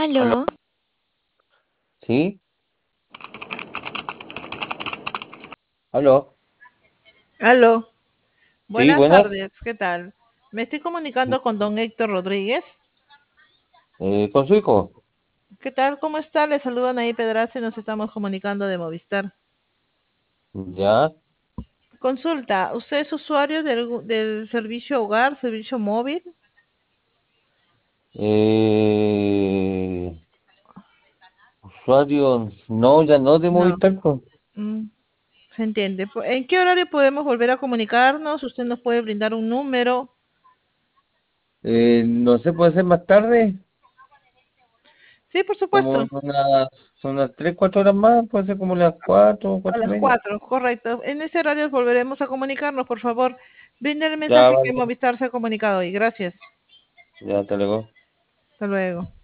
¿Aló? ¿Aló? ¿Sí? ¿Aló? Aló, ¿Sí? buenas ¿Buenas? tardes, ¿qué tal? Me estoy comunicando con don Héctor Rodríguez. ¿Con su hijo? ¿Qué tal? ¿Cómo está? Le saludan ahí Pedraza y nos estamos comunicando de Movistar. ¿Ya? Consulta, ¿usted es usuario del servicio hogar, servicio móvil? Eh, Usuario, no, ya no de No, Movistar, pues. mm, se entiende. ¿En qué horario podemos volver a comunicarnos? ¿Usted nos puede brindar un número? No sé, puede ser más tarde, Sí, por como supuesto. en unas 3, 4 horas más, puede ser como las 4, A 4 y las media. 4, correcto. En ese horario volveremos a comunicarnos, por favor. Brinde el Ya, mensaje que vale, Movistar se ha comunicado hoy. Gracias. ya te luego. Hasta luego.